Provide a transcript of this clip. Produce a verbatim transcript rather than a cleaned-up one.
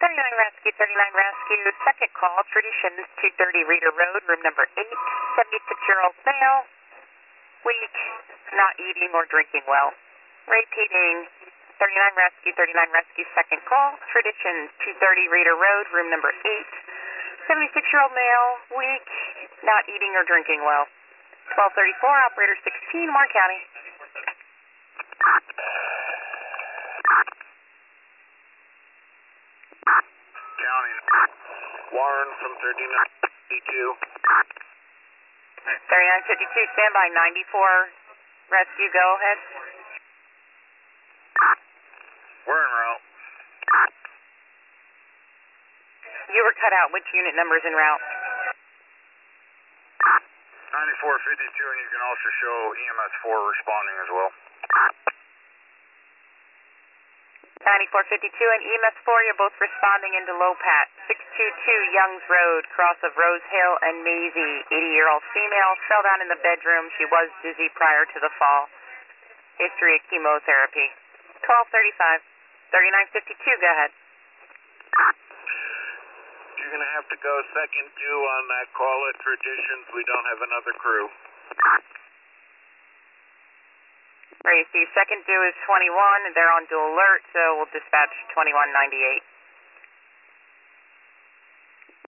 thirty-nine Rescue, thirty-nine Rescue, second call, Traditions, two thirty Reader Road, room number eight, seventy-six-year-old male, weak, not eating or drinking well. Repeating, thirty-nine Rescue, thirty-nine Rescue, second call, Traditions, two thirty Reader Road, room number eight, seventy-six-year-old male, weak, not eating or drinking well. twelve thirty-four, operator sixteen, Warren County. County. Warren from thirty-nine fifty-two. thirty-nine fifty-two, standby, ninety-four Rescue, go ahead. We're en route. You were cut out. Which unit number is en route? ninety-four fifty-two, and you can also show E M S four responding as well. ninety-four fifty-two and E M S four, you're both responding into low pat. six two two Youngs Road, cross of Rose Hill and Maisie, eighty-year-old female, fell down in the bedroom. She was dizzy prior to the fall. History of chemotherapy. twelve thirty-five, thirty-nine fifty-two, go ahead. You're going to have to go second due on that call at Traditions. We don't have another crew. Where you see second due is twenty-one, and they're on dual alert, so we'll dispatch twenty-one ninety-eight.